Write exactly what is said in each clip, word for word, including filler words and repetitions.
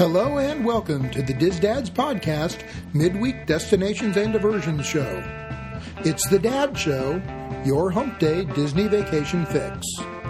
Hello and welcome to the Diz Dads Podcast, midweek destinations and diversions show. It's the Dad Show, your hump day Disney vacation fix.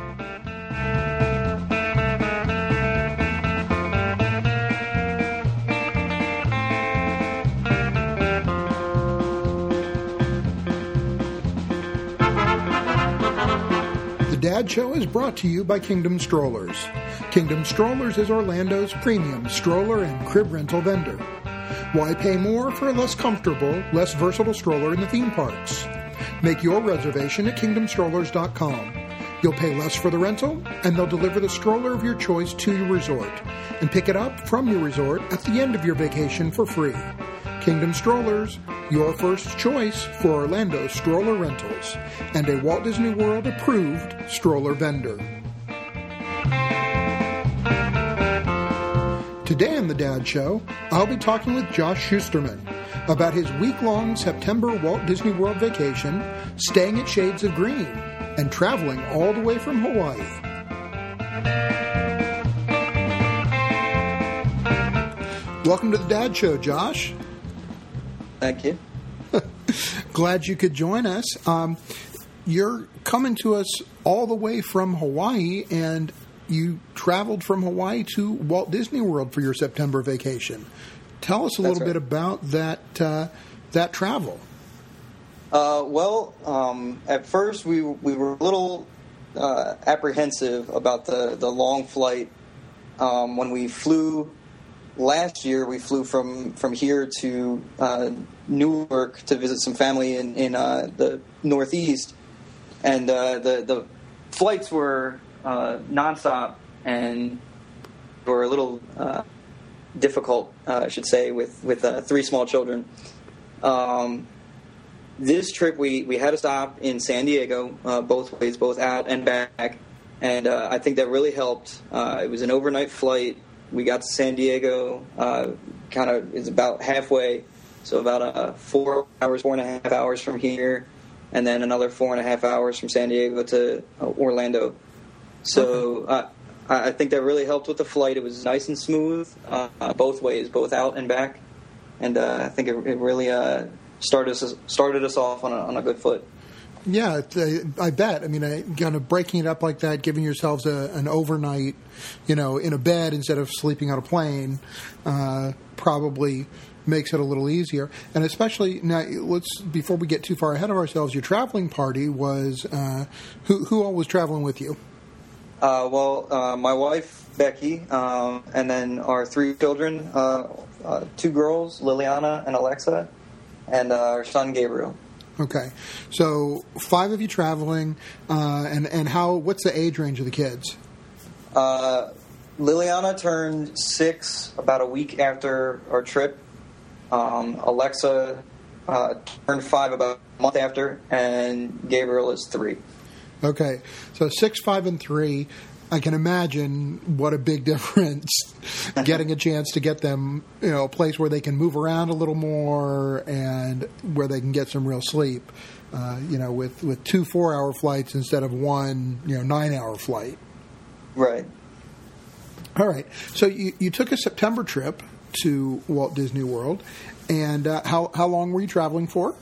The Dad Show is brought to you by Kingdom Strollers. Kingdom Strollers is Orlando's premium stroller and crib rental vendor. Why pay more for a less comfortable, less versatile stroller in the theme parks? Make your reservation at kingdom strollers dot com. You'll pay less for the rental, and they'll deliver the stroller of your choice to your resort, and pick it up from your resort at the end of your vacation for free. Kingdom Strollers, your first choice for Orlando stroller rentals, and a Walt Disney World approved stroller vendor. Today on the Dad Show, I'll be talking with Josh Schusterman about his week-long September Walt Disney World vacation, staying at Shades of Green, and traveling all the way from Hawaii. Welcome to the Dad Show, Josh. Thank you. Glad you could join us. Um, you're coming to us all the way from Hawaii, and you traveled from Hawaii to Walt Disney World for your September vacation. Tell us a That's little right. bit about that uh, that travel. Uh, well, um, at first we we were a little uh, apprehensive about the, the long flight. Um, when we flew last year, we flew from, from here to uh, Newark to visit some family in, in uh, the Northeast. And uh, the, the flights were uh, nonstop and were a little uh, difficult, uh, I should say, with, with uh, three small children. Um, this trip, we, we had to stop in San Diego, uh, both ways, both out and back. And uh, I think that really helped. Uh, it was an overnight flight. We got to San Diego, uh, kind of is about halfway, so about uh, four hours, four and a half hours from here, and then another four and a half hours from San Diego to uh, Orlando. So uh, I think that really helped with the flight. It was nice and smooth, uh, both ways, both out and back, and uh, I think it, it really uh, started us started us off on a, on a good foot. Yeah, it's, uh, I bet. I mean, I, kind of breaking it up like that, giving yourselves a, an overnight, you know, in a bed instead of sleeping on a plane, uh, probably makes it a little easier. And especially now, let's before we get too far ahead of ourselves, your traveling party was uh, who? Who all was traveling with you? Uh, well, uh, my wife Becky, um, and then our three children, uh, uh, two girls, Liliana and Alexa, and uh, our son Gabriel. Okay, so five of you traveling, uh, and and how? What's the age range of the kids? Uh, Liliana turned six about a week after our trip. Um, Alexa uh, turned five about a month after, and Gabriel is three. Okay, so six, five, and three. I can imagine what a big difference getting a chance to get them, you know, a place where they can move around a little more and where they can get some real sleep, uh, you know, with, with two four-hour flights instead of one, you know, nine-hour flight. Right. All right. So you, you took a September trip to Walt Disney World, and uh, how, how long were you traveling for?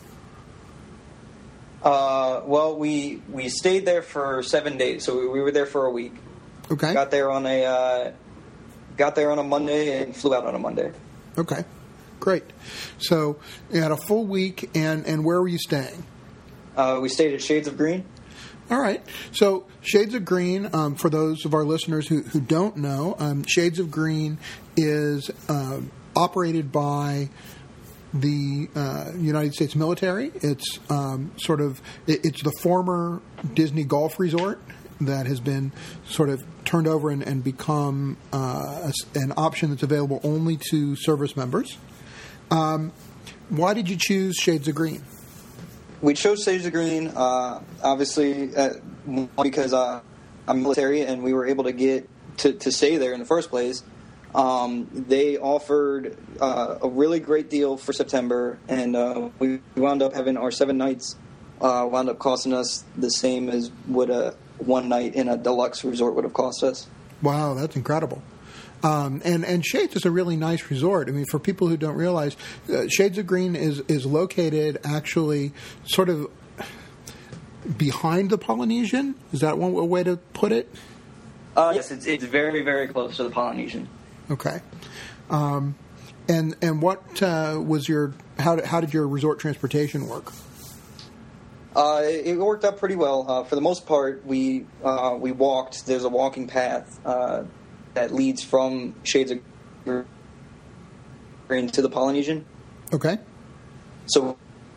Uh, well, we we stayed there for seven days, so we, we were there for a week. Okay. Got there on a uh, got there on a Monday and flew out on a Monday. Okay, great. So you had a full week, and, and where were you staying? Uh, we stayed at Shades of Green. All right. So Shades of Green, um, for those of our listeners who, who don't know, um, Shades of Green is uh, operated by the uh, United States military. It's um, sort of it, it's the former Disney Golf Resort that has been sort of turned over and, and become uh, a, an option that's available only to service members. Um, why did you choose Shades of Green? We chose Shades of Green, uh, obviously, uh, because uh, I'm military and we were able to get to, to stay there in the first place. Um, they offered uh, a really great deal for September, and uh, we wound up having our seven nights uh, wound up costing us the same as what a one night in a deluxe resort would have cost us. Wow, that's incredible. Um, and, and Shades is a really nice resort. I mean, for people who don't realize, uh, Shades of Green is, is located actually sort of behind the Polynesian. Is that one way to put it? Uh, yes, it's it's very, very close to the Polynesian. Okay. Um, and and what uh, was your how did, how did your resort transportation work? Uh, it, it worked out pretty well. Uh, for the most part, we uh, we walked. There's a walking path uh, that leads from Shades of Green to the Polynesian. Okay. So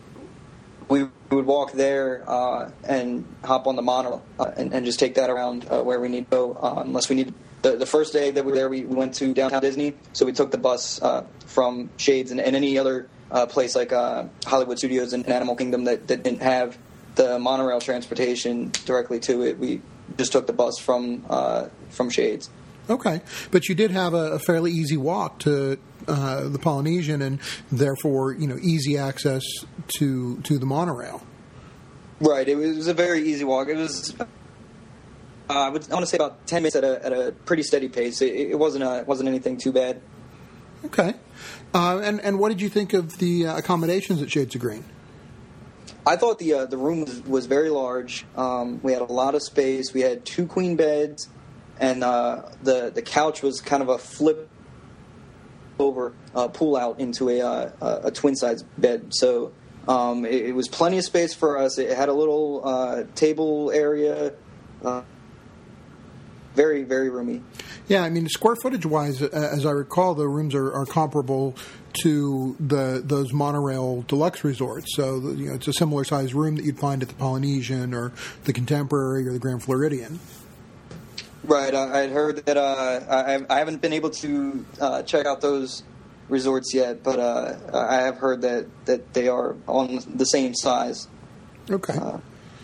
we would walk there uh, and hop on the monorail uh, and, and just take that around uh, where we need to go. Uh, unless we need the, the first day that we were there, we went to downtown Disney, so we took the bus uh, from Shades and, and any other uh, place like uh, Hollywood Studios and Animal Kingdom that, that didn't have the monorail transportation directly to it. We just took the bus from uh, from Shades. Okay, but you did have a, a fairly easy walk to uh, the Polynesian, and therefore, you know, easy access to to the monorail. Right. It was a very easy walk. It was, uh, I would I want to say about ten minutes at a at a pretty steady pace. It, it wasn't a, wasn't anything too bad. Okay, uh, and and what did you think of the uh, accommodations at Shades of Green? I thought the uh, the room was, was very large. Um, we had a lot of space. We had two queen beds. And uh, the the couch was kind of a flip over uh, pull out into a uh, a twin size bed. So um, it, it was plenty of space for us. It had a little uh, table area, uh, very very roomy. Yeah, I mean, square footage wise, as I recall, the rooms are, are comparable to the those monorail deluxe resorts. So you know, it's a similar size room that you'd find at the Polynesian or the Contemporary or the Grand Floridian. Right, I had heard that. Uh, I, I haven't been able to uh, check out those resorts yet, but uh, I have heard that, that they are on the same size. Okay. Uh,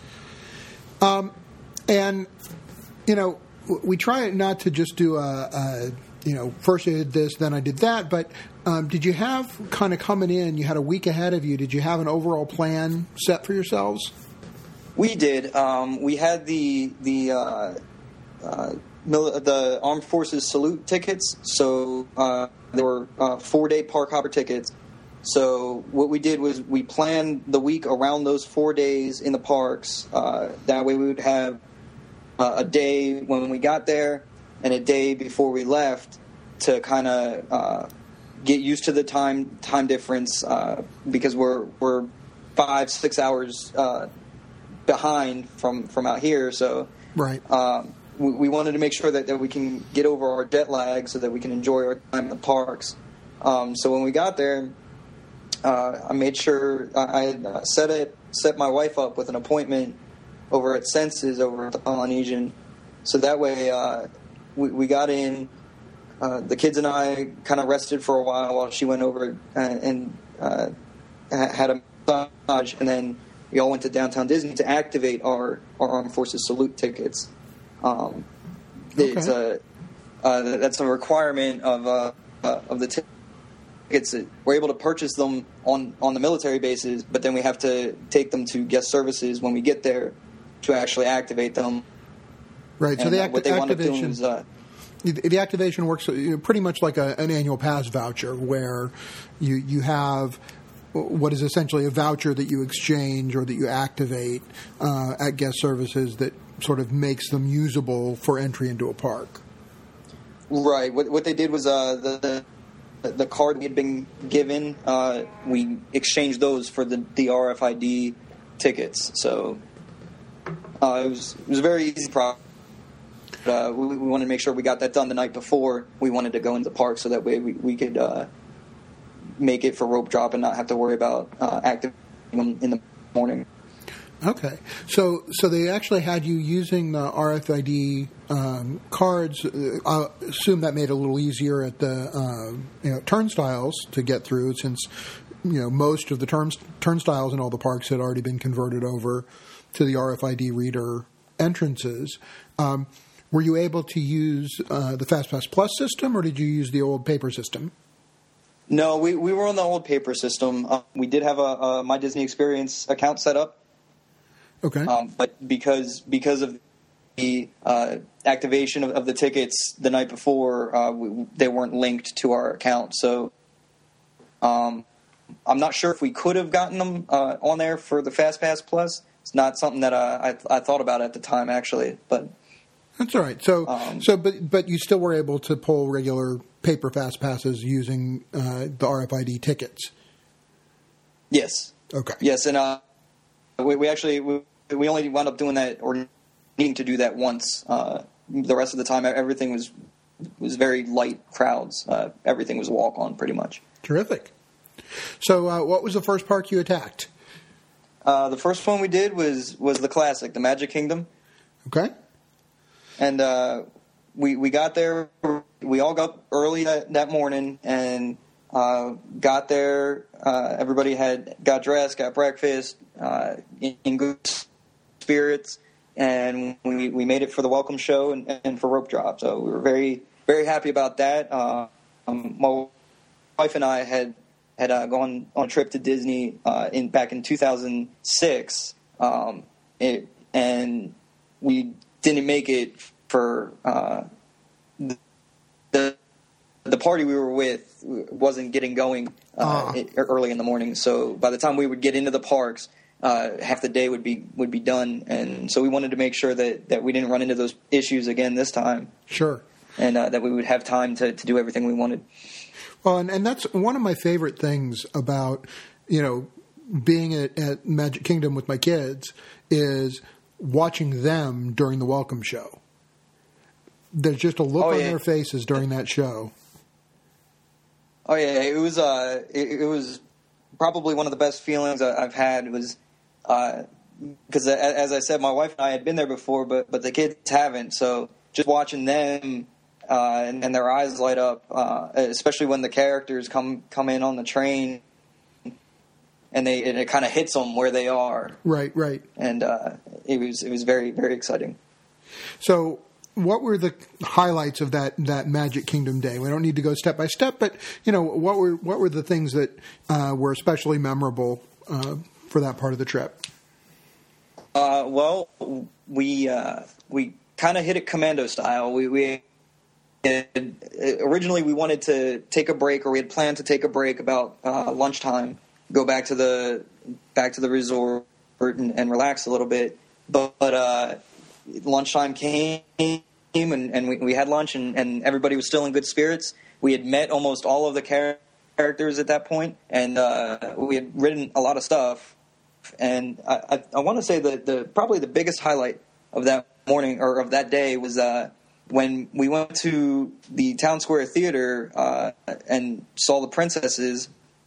um, and you know, we try not to just do a, a you know, first I did this, then I did that. But um, did you have kind of coming in? You had a week ahead of you. Did you have an overall plan set for yourselves? We did. Um, we had the the. Uh, Uh, the Armed Forces salute tickets, so uh, there were uh, four-day park hopper tickets. So what we did was we planned the week around those four days in the parks. Uh, that way we would have uh, a day when we got there and a day before we left to kind of uh, get used to the time time difference uh, because we're we're five six hours uh, behind from, from out here. So right. Um, we wanted to make sure that, that we can get over our jet lag so that we can enjoy our time in the parks. Um, so when we got there, uh, I made sure I had set it, set my wife up with an appointment over at Senses over at the Polynesian. So that way uh, we, we got in. Uh, the kids and I kind of rested for a while while she went over and, and uh, had a massage, and then we all went to downtown Disney to activate our, our Armed Forces salute tickets. Um, okay. It's a uh, that's a requirement of uh, uh, of the tickets. We're able to purchase them on, on the military bases, but then we have to take them to guest services when we get there to actually activate them. Right. So and, the uh, act- what they activation is, uh, the activation works pretty much like a, an annual pass voucher, where you you have what is essentially a voucher that you exchange or that you activate uh, at guest services that sort of makes them usable for entry into a park. Right. What what they did was uh, the, the the card we had been given, uh, we exchanged those for the, the R F I D tickets. So uh, it was it was a very easy process. Uh, we, we wanted to make sure we got that done the night before we wanted to go into the park, so that way we, we could uh, make it for rope drop and not have to worry about uh, activating them in the morning. Okay, so so they actually had you using the R F I D um, cards. I assume that made it a little easier at the uh, you know, turnstiles to get through, since you know most of the turn, turnstiles in all the parks had already been converted over to the R F I D reader entrances. Um, were you able to use uh, the FastPass Plus system, or did you use the old paper system? No, we, we were on the old paper system. Uh, we did have a, a My Disney Experience account set up. Okay. Um, but because because of the uh, activation of, of the tickets the night before, uh, we, they weren't linked to our account. So um, I'm not sure if we could have gotten them uh, on there for the FastPass Plus. It's not something that uh, I, I thought about at the time, actually. But that's all right. So, um, so, but but you still were able to pull regular paper fast passes using uh, the R F I D tickets. Yes. Okay. Yes, and uh, we, we actually we, we only wound up doing that or needing to do that once. Uh, the rest of the time, everything was was very light crowds. Uh, everything was walk on, pretty much. Terrific. So, uh, what was the first park you attacked? Uh, the first one we did was was the classic, the Magic Kingdom. Okay. And uh, we we got there. We all got early that, that morning and uh, got there. Uh, everybody had got dressed, got breakfast, uh, in, in good spirits, and we we made it for the welcome show and, and for rope drop. So we were very very happy about that. Uh, um, my wife and I had had uh, gone on a trip to Disney uh, in back in two thousand six, um, it, and we didn't make it for uh, the, the the party we were with wasn't getting going uh, uh. early in the morning. So by the time we would get into the parks, uh, half the day would be would be done, and so we wanted to make sure that, that we didn't run into those issues again this time. Sure, and uh, that we would have time to, to do everything we wanted. Well, and, and that's one of my favorite things about, you know, being at, at Magic Kingdom with my kids is watching them during the welcome show. There's just a look oh, on yeah. their faces during that show. Oh yeah, it was uh, it, it was probably one of the best feelings I've had. It was because, uh, as I said, my wife and I had been there before, but but the kids haven't. So just watching them uh, and, and their eyes light up, uh, especially when the characters come come in on the train, and they and it kind of hits them where they are. Right, right. And uh, it was it was very very exciting. So, what were the highlights of that, that Magic Kingdom day? We don't need to go step by step, but you know, what were what were the things that uh, were especially memorable uh, for that part of the trip? Uh, well, we uh, we kind of hit it commando style. We we had, originally we wanted to take a break, or we had planned to take a break about uh, lunchtime, go back to the back to the resort and, and relax a little bit, but. but uh, lunchtime came and, and we, we had lunch and, and everybody was still in good spirits. We had met almost all of the char- characters at that point, and uh, we had written a lot of stuff. And I, I, I want to say that the probably the biggest highlight of that morning or of that day was uh, when we went to the Town Square Theater uh, and saw the princesses,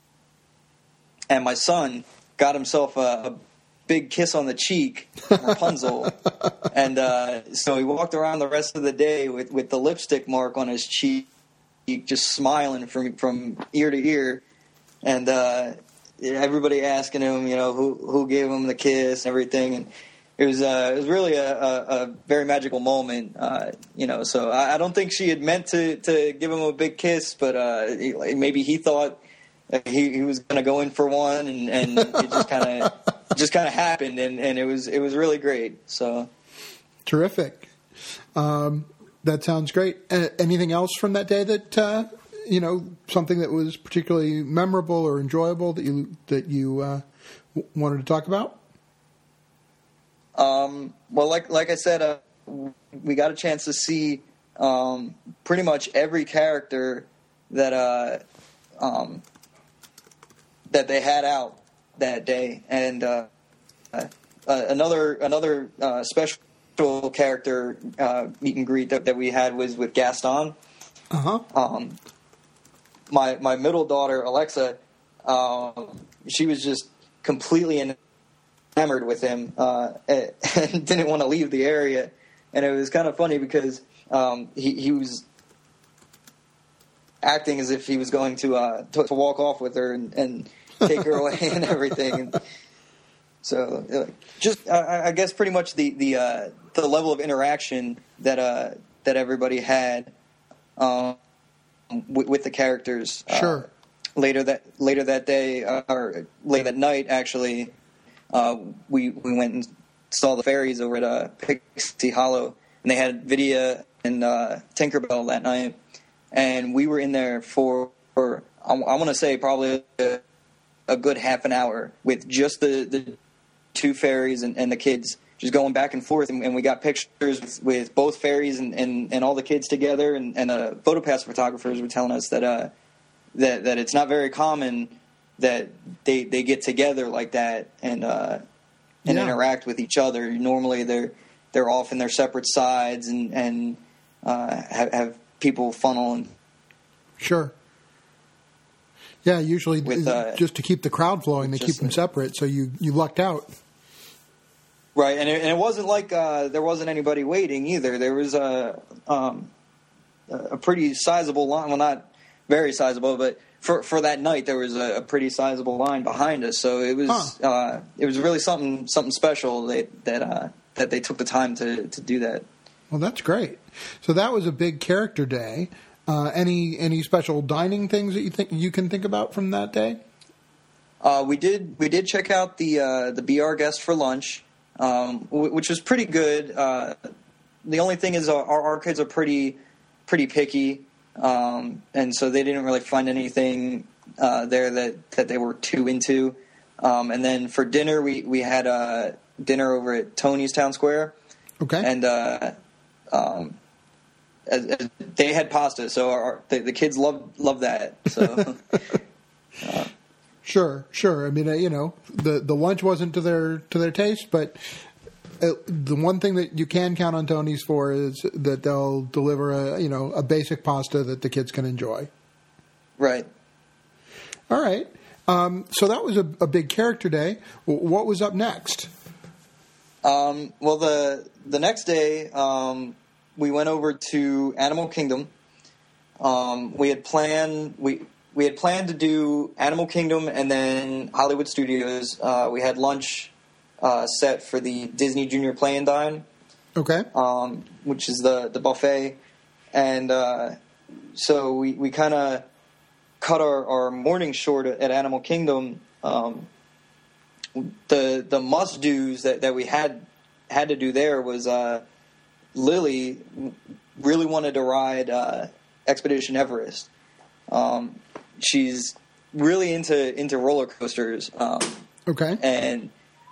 and my son got himself a, a big kiss on the cheek, Rapunzel, and uh, so he walked around the rest of the day with, with the lipstick mark on his cheek, just smiling from from ear to ear, and uh, everybody asking him, you know, who who gave him the kiss and everything, and it was uh, it was really a, a, a very magical moment, uh, you know. So I, I don't think she had meant to, to give him a big kiss, but uh, he, maybe he thought he, he was going to go in for one, and, and it just kind of. just kind of happened, and, and it was it was really great. So terrific. Um, that sounds great. Uh, anything else from that day that uh, you know, something that was particularly memorable or enjoyable that you that you uh, w- wanted to talk about? Um, well, like like I said, uh, we got a chance to see um, pretty much every character that uh, um, that they had out that day, and uh, uh, another another uh, special character uh, meet and greet that, that we had was with Gaston. Uh-huh. Um, my my middle daughter Alexa, um, she was just completely enamored with him uh, and didn't want to leave the area, and it was kind of funny because um, he he was acting as if he was going to uh, to, to walk off with her and. and take her away and everything. So, uh, just I, I guess pretty much the the uh, the level of interaction that uh, that everybody had um, with, with the characters. Sure. Uh, later that later that day uh, or later that night, actually, uh, we we went and saw the fairies over at uh, Pixie Hollow, and they had Vidya and uh, Tinkerbell that night, and we were in there for, for I, I want to say probably a, a good half an hour with just the, the two fairies and, and the kids just going back and forth, and, and we got pictures with, with both fairies and, and, and all the kids together, and, and uh, PhotoPass photographers were telling us that uh, that that it's not very common that they they get together like that and uh, and yeah. interact with each other. Normally they're they're off in their separate sides and and uh, have, have people funnel and sure. Yeah, usually with, uh, just to keep the crowd flowing, they keep them separate. So you, you lucked out. Right, and it, and it wasn't like uh, there wasn't anybody waiting either. There was a um, a pretty sizable line. Well, not very sizable, but for for that night there was a, a pretty sizable line behind us. So it was huh. uh, it was really something something special that that uh, that they took the time to, to do that. Well, that's great. So that was a big character day. Uh, any any special dining things that you think you can think about from that day? Uh, we did we did check out the uh, the Be Our Guest for lunch. Um, which was pretty good. Uh, the only thing is our, our kids are pretty, pretty picky, um, and so they didn't really find anything uh, there that, that they were too into. Um, and then for dinner, we we had uh, dinner over at Tony's Town Square. Okay. And uh, um, as, as they had pasta, so our, the, the kids loved loved that. So. uh, Sure, sure. I mean, uh, you know, the the lunch wasn't to their to their taste, but uh, the one thing that you can count on Tony's for is that they'll deliver a you know a basic pasta that the kids can enjoy. Right. All right. Um, so that was a, a big character day. What was up next? Um, well, the the next day um, we went over to Animal Kingdom. Um, we had planned we. We had planned to do Animal Kingdom and then Hollywood Studios. Uh, we had lunch uh, set for the Disney Junior Play and Dine, okay, um, which is the, the buffet. And uh, so we, we kind of cut our, our morning short at Animal Kingdom. Um, the the must dos that, that we had had to do there was uh, Lily really wanted to ride uh, Expedition Everest. Um, she's really into into roller coasters. Um, okay. And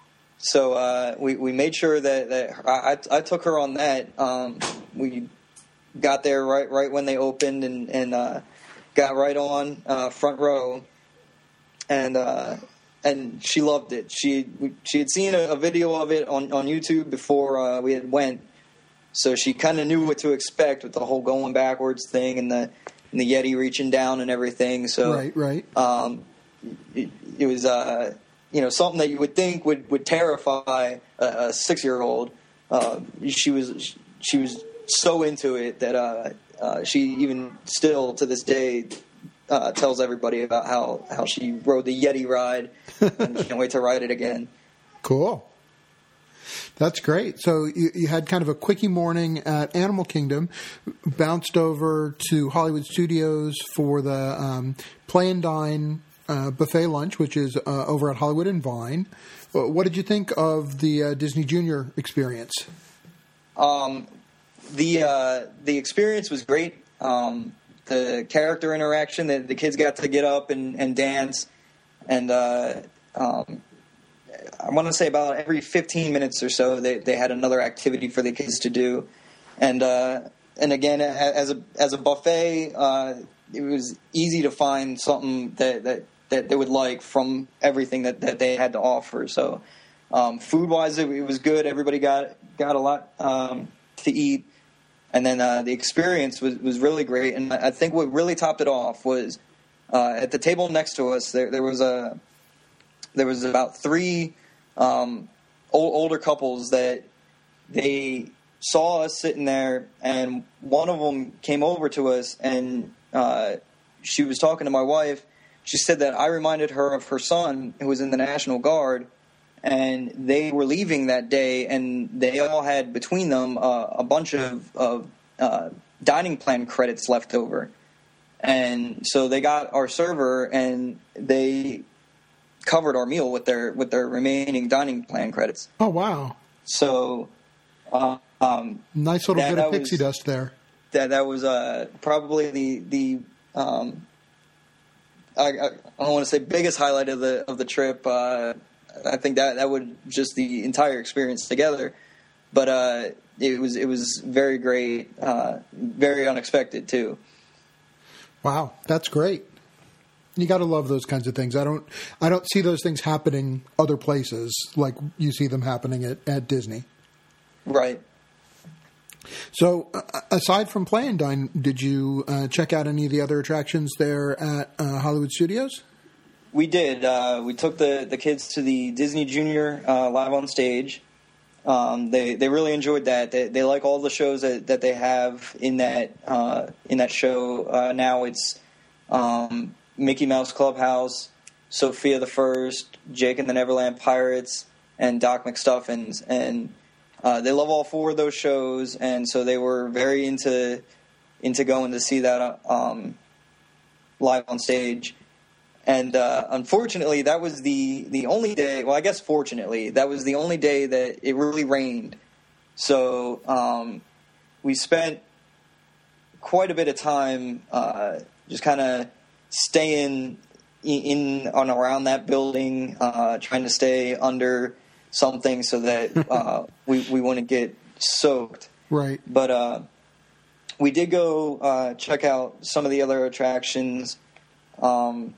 so uh, we we made sure that, that I, I took her on that. Um, we got there right right when they opened and and uh, got right on uh, front row, and uh, and she loved it. She she had seen a, a video of it on, on YouTube before uh, we had went, so she kind of knew what to expect with the whole going backwards thing and the. And the Yeti reaching down and everything. So right, right. Um, it, it was, uh, you know, something that you would think would, would terrify a, a six-year-old. Uh, she was she was so into it that uh, uh, she even still to this day uh, tells everybody about how, how she rode the Yeti ride and can't wait to ride it again. Cool. That's great. So you, you had kind of a quickie morning at Animal Kingdom, bounced over to Hollywood Studios for the um, Play and Dine uh, buffet lunch, which is uh, over at Hollywood and Vine. What did you think of the uh, Disney Junior experience? Um, the uh, the experience was great. Um, the character interaction, the, the kids got to get up and, and dance, and uh, um, I want to say about every fifteen minutes or so, they, they had another activity for the kids to do, and uh, and again, as a as a buffet, uh, it was easy to find something that, that, that they would like from everything that, that they had to offer. So, um, food wise, it, it was good. Everybody got got a lot um, to eat, and then uh, the experience was, was really great. And I think what really topped it off was uh, at the table next to us, there there was a There was about three um, old, older couples that they saw us sitting there, and one of them came over to us, and uh, she was talking to my wife. She said that I reminded her of her son, who was in the National Guard, and they were leaving that day, and they all had between them uh, a bunch of, of uh, dining plan credits left over. And so they got our server, and they covered our meal with their with their remaining dining plan credits. Oh, wow. So, uh, um, nice little that, bit of that pixie was, dust there. That that was uh, probably the the um, I, I don't want to say biggest highlight of the of the trip. Uh, I think that that would just the entire experience together. But uh, it was it was very great, uh, very unexpected too. Wow, that's great. You got to love those kinds of things. I don't I don't see those things happening other places like you see them happening at, at Disney. Right. So, uh, aside from Play and Dine, did you uh, check out any of the other attractions there at uh, Hollywood Studios? We did. Uh, we took the, the kids to the Disney Junior uh, live on stage. Um, they they really enjoyed that. They, they like all the shows that, that they have in that uh, in that show. Uh, now it's um, Mickey Mouse Clubhouse, Sophia the First, Jake and the Neverland Pirates, and Doc McStuffins, and uh, they love all four of those shows. And so they were very into into going to see that um, live on stage. And uh, unfortunately, that was the, the only day, well, I guess fortunately, that was the only day that it really rained. So um, we spent quite a bit of time uh, just kind of staying in, in and around that building, uh, trying to stay under something so that uh, we, we wouldn't get soaked. Right. But uh, we did go uh, check out some of the other attractions. Um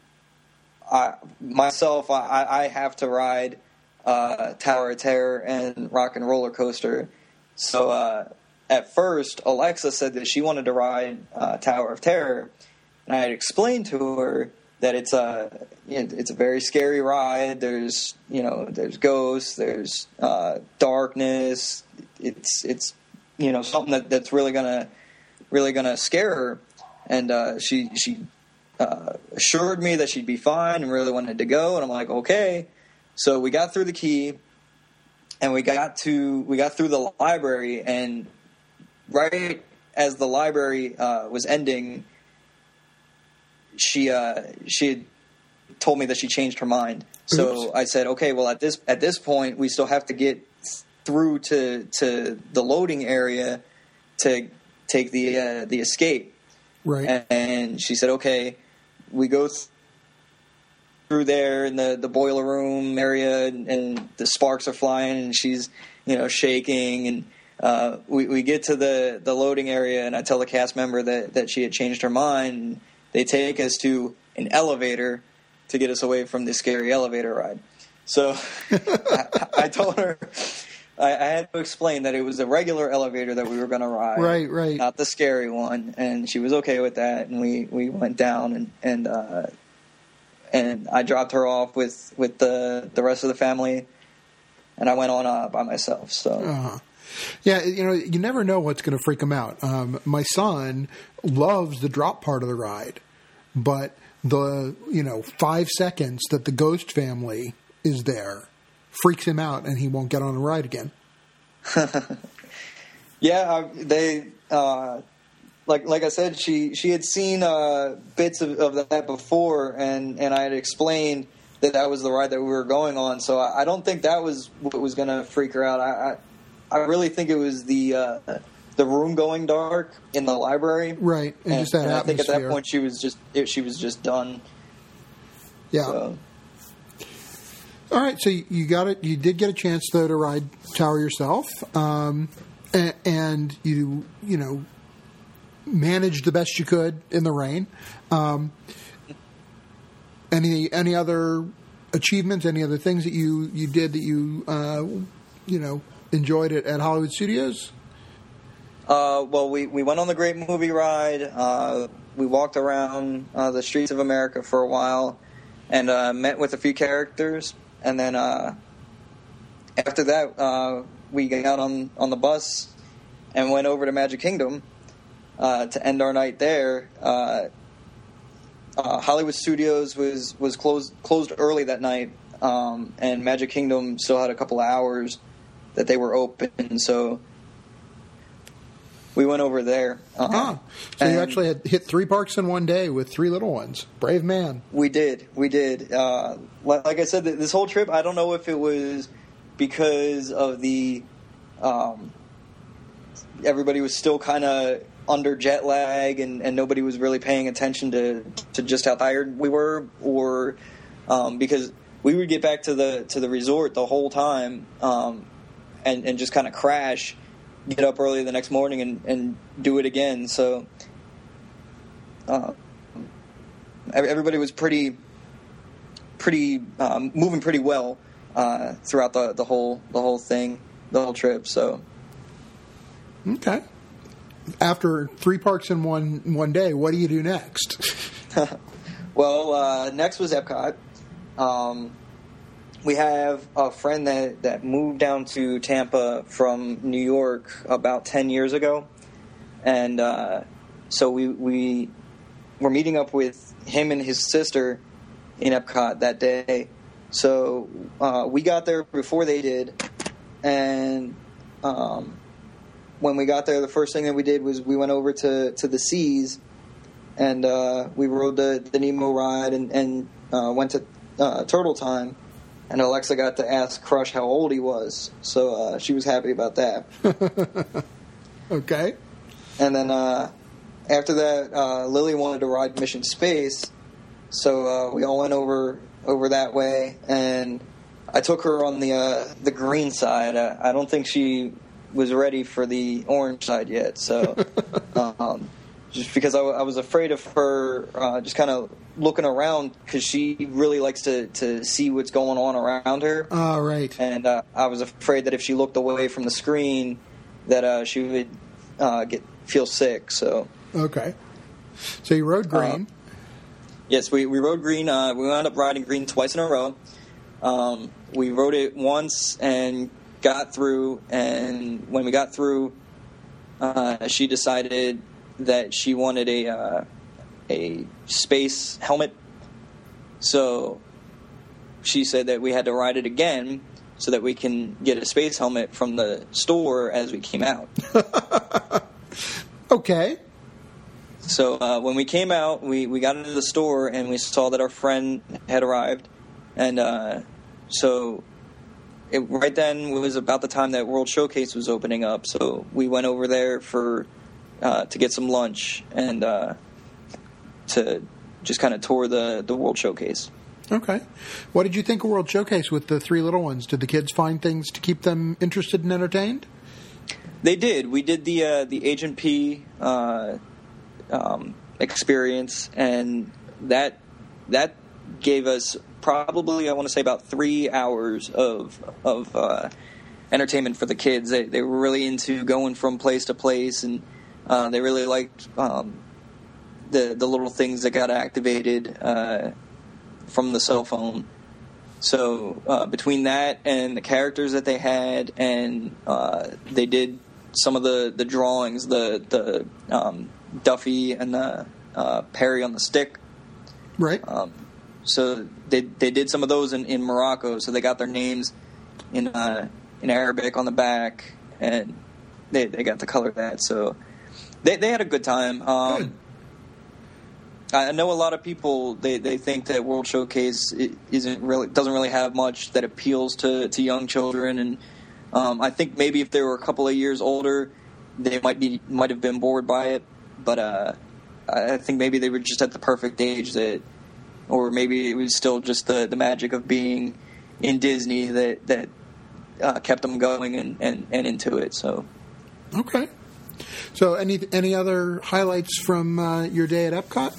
I, myself, I, I have to ride uh, Tower of Terror and Rock and Roller Coaster. So uh, at first, Alexa said that she wanted to ride uh, Tower of Terror, and I had explained to her that it's a it's a very scary ride. There's you know there's ghosts, there's uh, darkness. It's it's you know something that, that's really gonna really gonna scare her, and uh, she she. Uh, assured me that she'd be fine and really wanted to go, and I'm like, okay. So we got through the key, and we got to we got through the library, and right as the library uh, was ending, she uh, she had told me that she changed her mind. So Oops. I said, okay, well at this at this point we still have to get through to to the loading area to take the uh, the escape. Right. And, and she said, okay. We go th- through there in the, the boiler room area, and, and the sparks are flying, and she's, you know, shaking. And uh, we, we get to the, the loading area, and I tell the cast member that, that she had changed her mind. And they take us to an elevator to get us away from the scary elevator ride. So I, I told her... I, I had to explain that it was a regular elevator that we were going to ride, right, right, not the scary one, and she was okay with that. And we, we went down, and and uh, and I dropped her off with, with the the rest of the family, and I went on uh, by myself. So, uh-huh. yeah, you know, you never know what's going to freak him out. Um, my son loves the drop part of the ride, but the you know five seconds that the ghost family is there freaks him out, and he won't get on the ride again. yeah, uh, they uh, like like I said, she she had seen uh, bits of, of that before, and, and I had explained that that was the ride that we were going on. So I, I don't think that was what was going to freak her out. I, I I really think it was the uh, the room going dark in the library, right? And, and just that and atmosphere. I think at that point she was just she was just done. Yeah. So. All right, so you got it. You did get a chance though to ride Tower yourself, um, and, and you you know managed the best you could in the rain. Um, any any other achievements? Any other things that you, you did that you uh, you know enjoyed it at Hollywood Studios? Uh, well, we, we went on the Great Movie Ride. Uh, we walked around uh, the streets of America for a while, and uh, met with a few characters. And then uh, after that, uh, we got out on, on the bus and went over to Magic Kingdom uh, to end our night there. Uh, uh, Hollywood Studios was, was closed closed early that night, um, and Magic Kingdom still had a couple of hours that they were open. So we went over there. Uh, ah, so you actually had hit three parks in one day with three little ones. Brave man. We did. We did. Uh, like I said, this whole trip, I don't know if it was because of the um, everybody was still kind of under jet lag, and, and nobody was really paying attention to, to just how tired we were, or um, because we would get back to the to the resort the whole time um, and, and just kind of crash, get up early the next morning and, and do it again. So uh, everybody was pretty pretty um, moving pretty well uh, throughout the, the whole the whole thing, the whole trip. So okay. After three parks in one one day, what do you do next? Well, uh, next was Epcot. Um, we have a friend that, that moved down to Tampa from New York about ten years ago. And uh, so we, we were meeting up with him and his sister in Epcot that day. So uh, we got there before they did. And um, when we got there, the first thing that we did was we went over to, to the Seas, and uh, we rode the, the Nemo ride and, and uh, went to uh, Turtle Time. And Alexa got to ask Crush how old he was, so uh, she was happy about that. Okay. And then uh, after that, uh, Lily wanted to ride Mission Space, so uh, we all went over over that way. And I took her on the uh, the green side. I, I don't think she was ready for the orange side yet, so um, just because I, I was afraid of her uh, just kind of looking around, because she really likes to, to see what's going on around her. Oh, right. And uh, I was afraid that if she looked away from the screen, that uh, she would uh, get feel sick. So okay. So you rode green. Uh, yes, we, we rode green. Uh, we wound up riding green twice in a row. Um, we rode it once and got through, and when we got through, uh, she decided that she wanted a uh, a space helmet. So she said that we had to ride it again so that we can get a space helmet from the store as we came out. Okay. So uh, when we came out, we, we got into the store and we saw that our friend had arrived. And uh, so it, right then was about the time that World Showcase was opening up. So we went over there for uh, to get some lunch and uh, to just kind of tour the, the World Showcase. Okay. What did you think of World Showcase with the three little ones? Did the kids find things to keep them interested and entertained? They did. We did the uh, the Agent P uh, um, experience, and that that gave us probably, I want to say, about three hours of of uh, entertainment for the kids. They they were really into going from place to place, and uh, they really liked um, the the little things that got activated uh, from the cell phone. So uh, between that and the characters that they had, and uh, they did some of the, the drawings, the the um, Duffy and the uh, Perry on the stick. Right. Um, so they they did some of those in, in Morocco. So they got their names in uh, in Arabic on the back, and they they got to color that. So they they had a good time. Um, good. I know a lot of people, they, they think that World Showcase isn't really doesn't really have much that appeals to, to young children, and um, I think maybe if they were a couple of years older, they might be might have been bored by it. But uh, I think maybe they were just at the perfect age that, or maybe it was still just the, the magic of being in Disney that that uh, kept them going and, and, and into it. So okay. So any any other highlights from uh, your day at Epcot?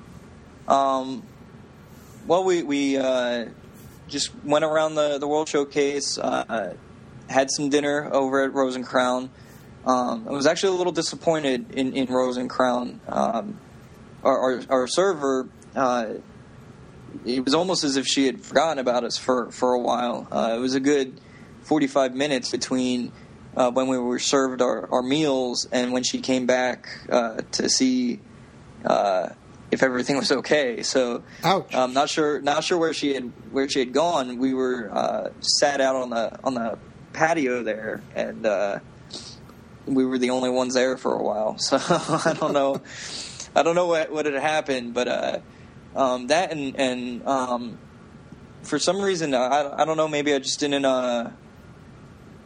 Um, well, we we uh, just went around the, the World Showcase, uh, had some dinner over at Rose and Crown. Um, I was actually a little disappointed in, in Rose and Crown. Um, our, our, our server, uh, it was almost as if she had forgotten about us for, for a while. Uh, it was a good forty-five minutes between uh, when we were served our, our meals and when she came back uh, to see uh if everything was okay. So Ouch. I'm not sure not sure where she had where she had gone. We were uh, sat out on the on the patio there, and uh, we were the only ones there for a while. So I don't know I don't know what, what had happened, but uh, um, that and and um, for some reason I, I don't know, maybe I just didn't uh,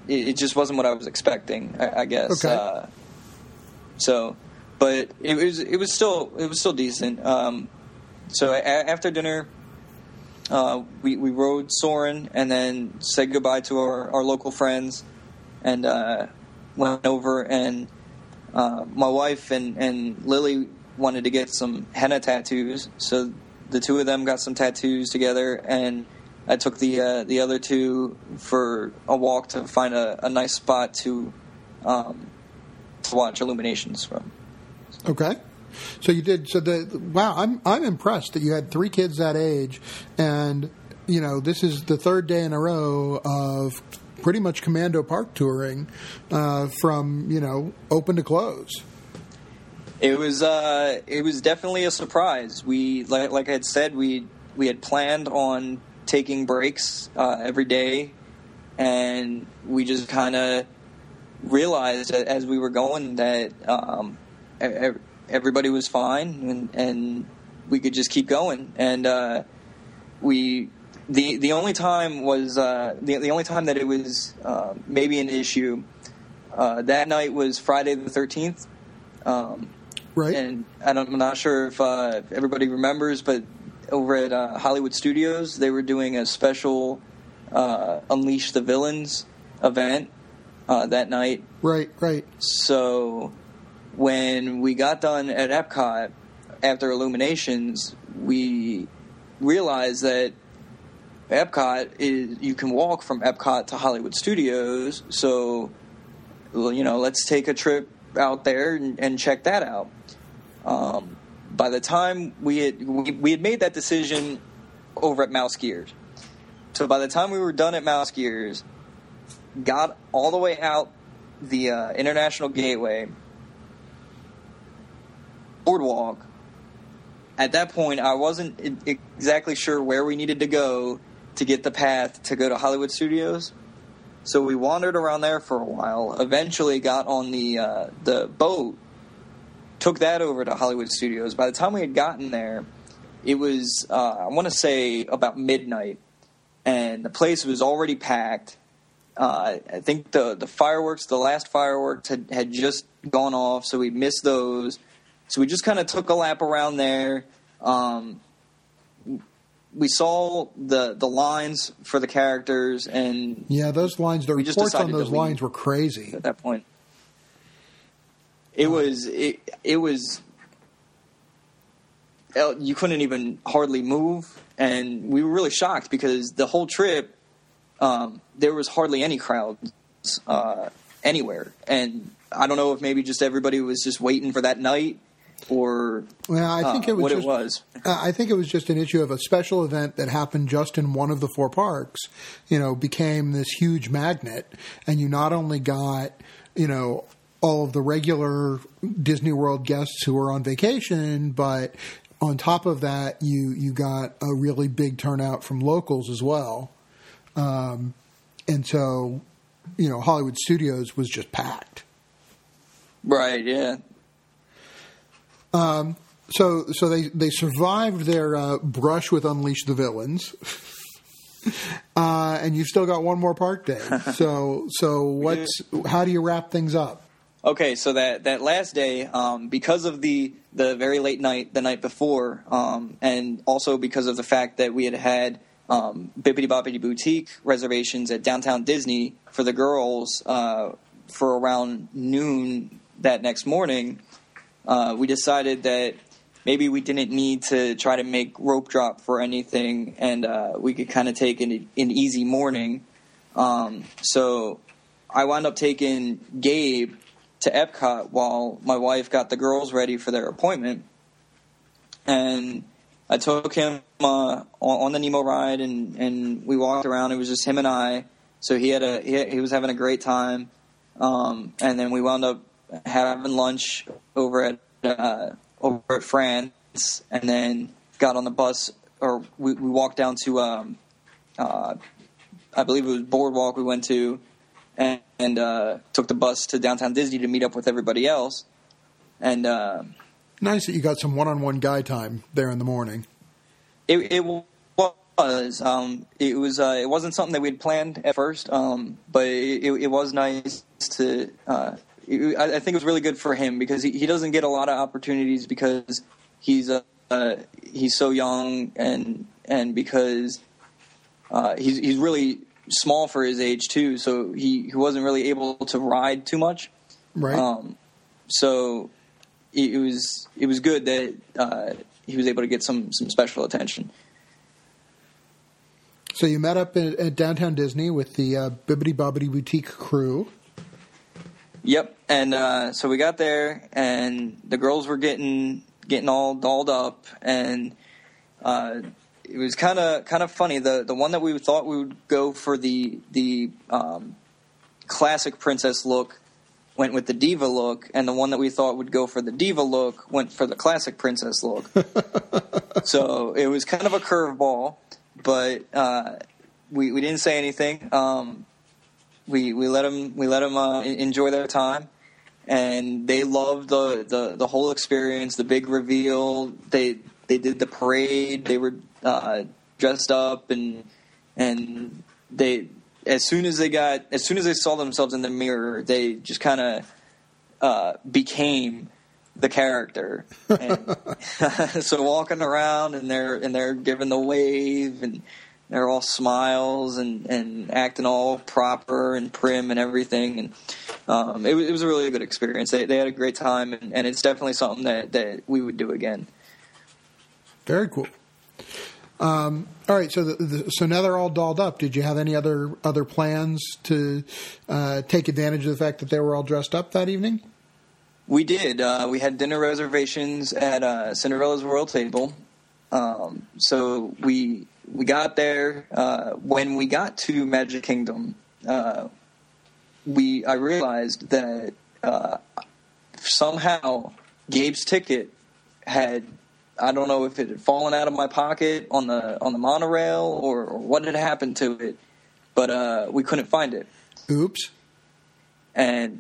it, it just wasn't what I was expecting. I, I guess. Okay. Uh, so, but it was it was still it was still decent. Um, so a, after dinner, uh, we we rode Soarin' and then said goodbye to our, our local friends, and uh, went over and uh, my wife and, and Lily wanted to get some henna tattoos, so the two of them got some tattoos together, and I took the uh, the other two for a walk to find a, a nice spot to um, to watch Illuminations from. Okay, so you did. So the wow, I'm I'm impressed that you had three kids that age, and you know this is the third day in a row of pretty much Commando Park touring, uh, from you know open to close. It was uh, it was definitely a surprise. We like, like I had said, we we had planned on taking breaks uh, every day, and we just kind of realized as we were going that um, everybody was fine, and, and we could just keep going. And uh, we the the only time was uh, the the only time that it was uh, maybe an issue uh, that night was Friday the thirteenth. Um, Right. And I don't, I'm not sure if uh, everybody remembers, but over at uh, Hollywood Studios, they were doing a special uh, Unleash the Villains event uh, that night. Right, right. So when we got done at Epcot after Illuminations, we realized that Epcot is, you can walk from Epcot to Hollywood Studios. So, you know, let's take a trip out there and, and check that out. Um, by the time we had we, we had made that decision over at Mouse Gears, so by the time we were done at Mouse Gears, got all the way out the uh, International Gateway, boardwalk. At that point, I wasn't exactly sure where we needed to go to get the path to go to Hollywood Studios. So we wandered around there for a while. Eventually, got on the uh, the boat. Took that over to Hollywood Studios. By the time we had gotten there, it was, uh, I want to say, about midnight, and the place was already packed. Uh, I think the, the fireworks, the last fireworks had, had just gone off, so we missed those. So we just kind of took a lap around there. Um, we saw the the lines for the characters, and yeah, those lines, the reports on those lines were crazy at that point. It was it, it was you couldn't even hardly move, and we were really shocked because the whole trip um, there was hardly any crowds uh, anywhere, and I don't know if maybe just everybody was just waiting for that night or well, I think uh, it was what just, it was. I think it was just an issue of a special event that happened just in one of the four parks. You know, became this huge magnet, and you not only got you know. all of the regular Disney World guests who were on vacation, but on top of that, you you got a really big turnout from locals as well. Um, and so, you know, Hollywood Studios was just packed. Right, yeah. Um, so so they, they survived their uh, brush with Unleash the Villains. uh, and you've still got one more park day. So so what's how do you wrap things up? Okay, so that, that last day, um, because of the, the very late night the night before, um, and also because of the fact that we had had um, Bibbidi Bobbidi Boutique reservations at Downtown Disney for the girls uh, for around noon that next morning, uh, we decided that maybe we didn't need to try to make rope drop for anything, and uh, we could kind of take an, an easy morning. Um, so I wound up taking Gabe to Epcot while my wife got the girls ready for their appointment, and I took him uh, on the Nemo ride, and, and we walked around. It was just him and I, so he had a he, he was having a great time, um, and then we wound up having lunch over at uh, over at France, and then got on the bus, or we, we walked down to um, uh, I believe it was Boardwalk. We went to. And, and uh, took the bus to Downtown Disney to meet up with everybody else. And uh, nice that you got some one-on-one guy time there in the morning. It, it was was. Um, it was. Uh, it wasn't something that we'd planned at first, um, but it, it was nice to. Uh, it, I think it was really good for him because he, he doesn't get a lot of opportunities because he's uh, uh, he's so young and and because uh, he's he's really small for his age too. So he, he wasn't really able to ride too much. Right. Um, so it, it was it was good that uh, he was able to get some some special attention. So you met up at, at Downtown Disney with the uh, Bibbidi Bobbidi Boutique crew. Yep, and uh, so we got there, and the girls were getting getting all dolled up, and uh, it was kind of kind of funny. The the one that we thought we would go for the the um, classic princess look went with the diva look, and the one that we thought would go for the diva look went for the classic princess look. So it was kind of a curveball. But uh, we we didn't say anything. Um, we we let them we let them uh, enjoy their time, and they loved the, the, the whole experience. The big reveal. They they did the parade. They were uh, dressed up, and and they as soon as they got as soon as they saw themselves in the mirror, they just kind of uh, became the character. And so walking around and they're and they're giving the wave and they're all smiles and, and acting all proper and prim and everything, and um, it, was, it was a really good experience. They they had a great time, and, and it's definitely something that, that we would do again. Very cool. Um, all right, so the, the, so now they're all dolled up. Did you have any other other plans to uh, take advantage of the fact that they were all dressed up that evening? We did. Uh, we had dinner reservations at uh, Cinderella's Royal Table. Um, so we we got there. Uh, when we got to Magic Kingdom, uh, we I realized that uh, somehow Gabe's ticket had, I don't know if it had fallen out of my pocket on the on the monorail or, or what had happened to it, but uh, we couldn't find it. Oops. And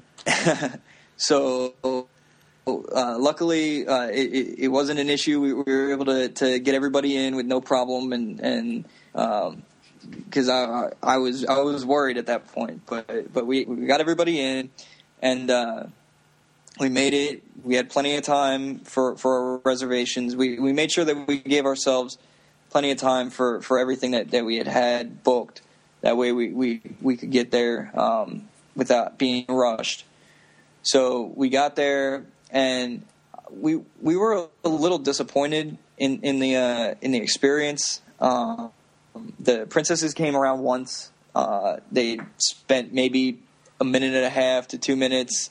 so, uh, luckily, uh, it, it wasn't an issue. We were able to, to get everybody in with no problem, and and because um, I I was I was worried at that point, but but we, we got everybody in, and uh, we made it. We had plenty of time for, for our reservations. We we made sure that we gave ourselves plenty of time for, for everything that, that we had had booked. That way, we, we, we could get there um, without being rushed. So we got there, and we we were a little disappointed in in the uh, in the experience. Uh, the princesses came around once. Uh, they spent maybe a minute and a half to two minutes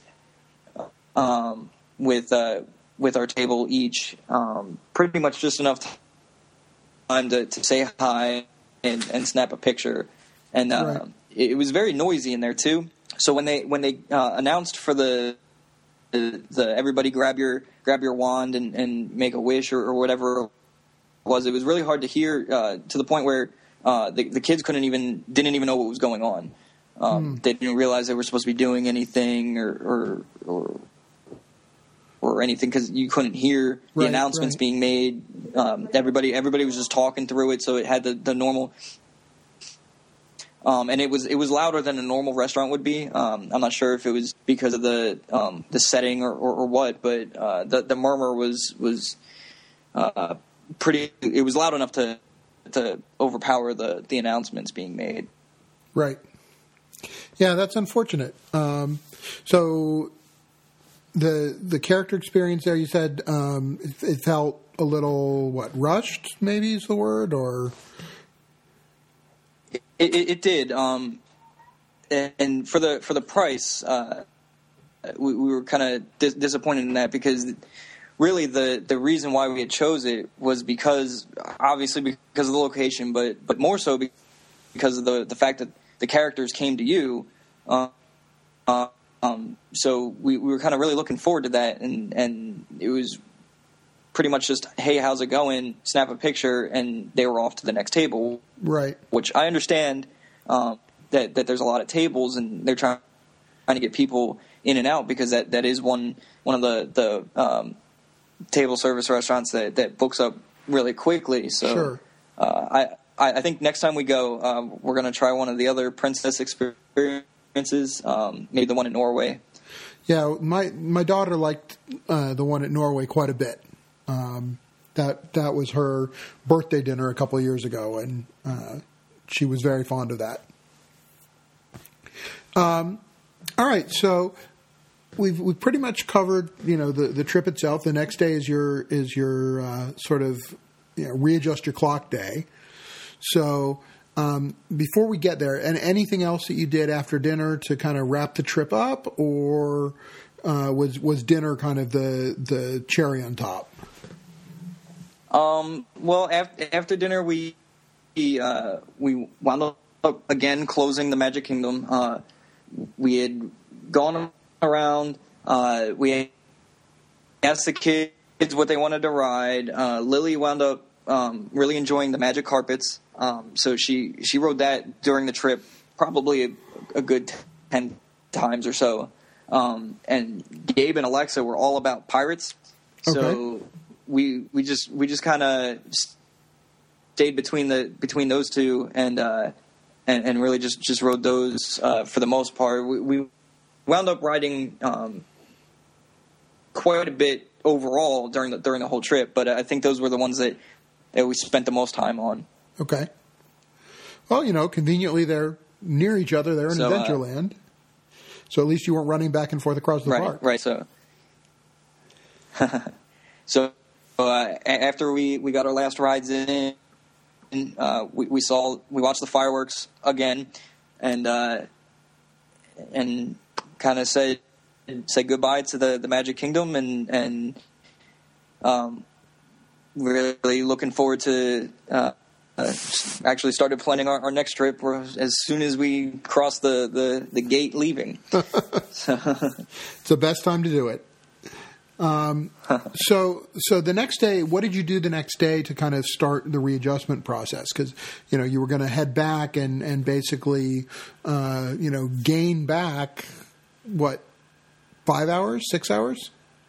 um, with uh, with our table each. Um, pretty much just enough time to, to say hi and, and snap a picture. And uh, right. it, it was very noisy in there too. So when they when they uh, announced for the, the the everybody grab your grab your wand and, and make a wish or, or whatever it was, it was really hard to hear uh, to the point where uh, the, the kids couldn't even didn't even know what was going on. Um, mm. They didn't realize they were supposed to be doing anything or or or, or anything because you couldn't hear the right, announcements right. being made. Um, everybody everybody was just talking through it, so it had the, the normal. Um, and it was it was louder than a normal restaurant would be. Um, I'm not sure if it was because of the um, the setting or, or, or what, but uh, the the murmur was was uh, pretty. It was loud enough to to overpower the, the announcements being made. Right. Yeah, that's unfortunate. Um, so the the character experience there, you said um, it, it felt a little what rushed? Maybe is the word or. It, it, it did, um, and, and for the for the price, uh, we, we were kind of dis- disappointed in that because really the, the reason why we had chose it was because obviously because of the location, but but more so because of the the fact that the characters came to you. Uh, uh, um, so we, we were kind of really looking forward to that, and and it was pretty much just, hey, how's it going? Snap a picture, and they were off to the next table. Right. Which I understand um, that that there's a lot of tables, and they're trying trying to get people in and out because that, that is one one of the the um, table service restaurants that, that books up really quickly. So sure. uh, I I, I think next time we go, uh, we're going to try one of the other princess experiences, um, maybe the one in Norway. Yeah, my my daughter liked uh, the one at Norway quite a bit. Um, that that was her birthday dinner a couple of years ago, and uh, she was very fond of that. Um, all right, so we've we've pretty much covered, you know, the, the trip itself. The next day is your is your uh, sort of, you know, readjust your clock day. So um, before we get there, and anything else that you did after dinner to kind of wrap the trip up, or uh, was was dinner kind of the the cherry on top? Um, well, after, after dinner, we we, uh, we wound up again closing the Magic Kingdom. Uh, we had gone around. Uh, we asked the kids what they wanted to ride. Uh, Lily wound up um, really enjoying the magic carpets, um, so she she rode that during the trip, probably a, a good ten times or so. Um, and Gabe and Alexa were all about pirates, so. Okay. We we just we just kind of stayed between the between those two and uh, and, and really just, just rode those uh, for the most part. We, we wound up riding um, quite a bit overall during the during the whole trip, but I think those were the ones that, that we spent the most time on. Okay. Well, you know, conveniently they're near each other. They're in so, Adventureland, uh, so at least you weren't running back and forth across the right, park. Right. So. so. Uh, after we, we got our last rides in, uh, we, we saw we watched the fireworks again, and uh, and kind of said said goodbye to the, the Magic Kingdom, and and um, really looking forward to uh, uh, actually started planning our, our next trip as soon as we crossed the, the, the gate leaving. It's the best time to do it. Um, so, so the next day, what did you do the next day to kind of start the readjustment process? Because, you know, you were going to head back and, and basically, uh, you know, gain back, what, five hours, six hours?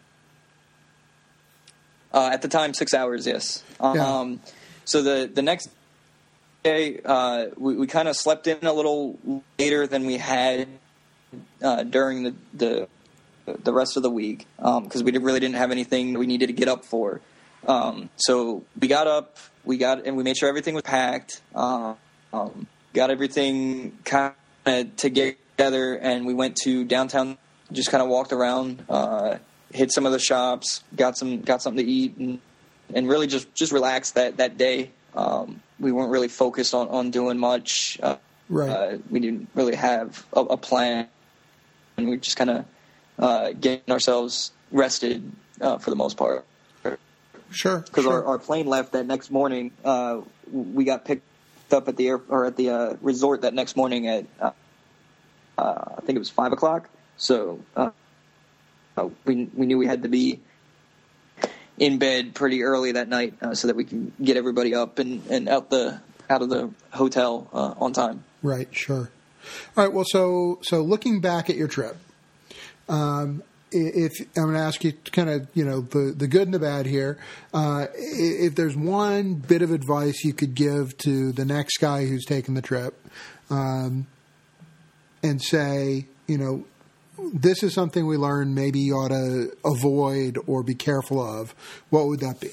Uh, at the time, six hours, yes. Um, yeah. So the, the next day, uh, we, we kind of slept in a little later than we had uh, during the, the the rest of the week, because um, we really didn't have anything we needed to get up for. Um, so we got up, we got, and we made sure everything was packed, um, um, got everything kind of together, and we went to downtown, just kind of walked around, uh, hit some of the shops, got some, got something to eat, and, and really just, just relaxed that, that day. Um, we weren't really focused on, on doing much. Uh, right. Uh, we didn't really have a, a plan, and we just kind of, Uh, getting ourselves rested uh, for the most part. Sure. Because sure. our, our plane left that next morning. Uh, we got picked up at the air or at the uh, resort that next morning at uh, uh, I think it was five o'clock. So uh, uh, we we knew we had to be in bed pretty early that night uh, so that we can get everybody up and, and out the out of the hotel uh, on time. Right. Sure. All right. Well, so so looking back at your trip. Um, if I'm going to ask you kind of, you know, the, the good and the bad here, uh, if there's one bit of advice you could give to the next guy who's taking the trip, um, and say, you know, this is something we learned, maybe you ought to avoid or be careful of, what would that be?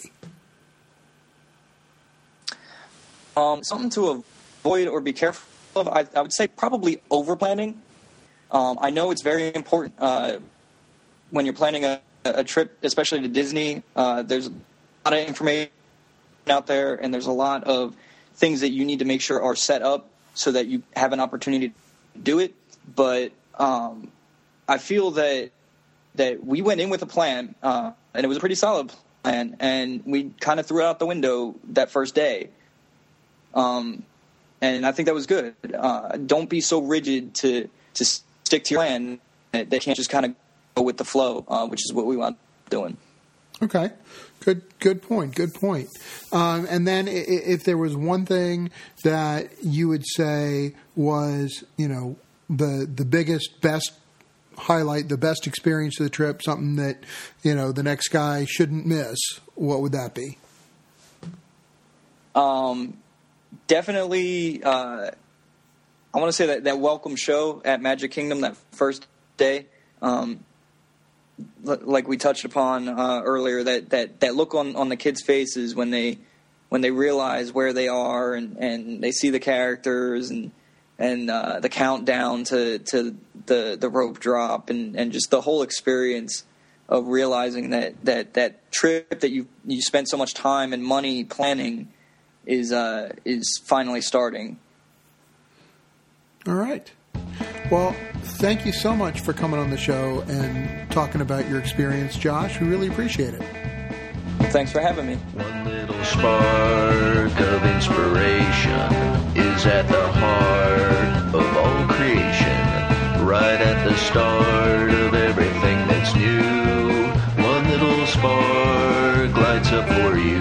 Um, something to avoid or be careful of, I, I would say probably over planning. Um, I know it's very important uh, when you're planning a, a trip, especially to Disney. Uh, there's a lot of information out there, and there's a lot of things that you need to make sure are set up so that you have an opportunity to do it. But um, I feel that that we went in with a plan, uh, and it was a pretty solid plan, and we kind of threw it out the window that first day. Um, and I think that was good. Uh, don't be so rigid to to stick to your plan. They can't just kind of go with the flow, uh, which is what we want doing. Okay, good, good point. Good point. Um, and then, if there was one thing that you would say was, you know, the the biggest, best highlight, the best experience of the trip, something that, you know, the next guy shouldn't miss, what would that be? Um, definitely, uh, I want to say that that welcome show at Magic Kingdom that first day, um, l- like we touched upon uh, earlier, that, that, that look on, on the kids' faces when they when they realize where they are and, and they see the characters and and uh, the countdown to, to the, the rope drop and, and just the whole experience of realizing that, that, that trip that you you spent so much time and money planning is uh, is finally starting. All right. Well, thank you so much for coming on the show and talking about your experience, Josh. We really appreciate it. Thanks for having me. One little spark of inspiration is at the heart of all creation, right at the start of everything that's new. One little spark lights up for you.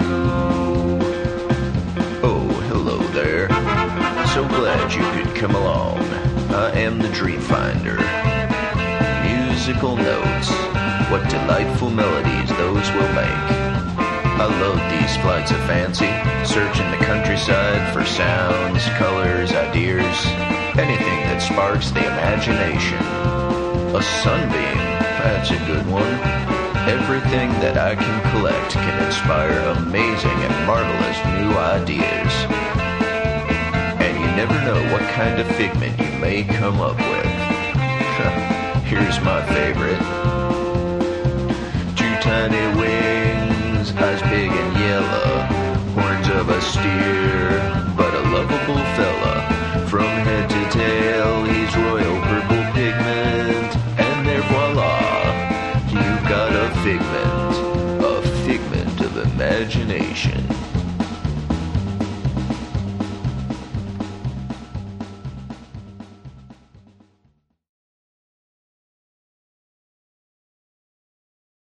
Oh, hello there. So glad you could come along. I am the Dream Finder. Musical notes, what delightful melodies those will make. I love these flights of fancy, searching the countryside for sounds, colors, ideas, anything that sparks the imagination. A sunbeam, that's a good one. Everything that I can collect can inspire amazing and marvelous new ideas. And you never know what kind of figment you may come up with. Here's my favorite. Two tiny wings, eyes big and yellow, horns of a steer, but a lovable fella. From head to tail, he's royal purple pigment, and there voila, you got a figment, a figment of imagination.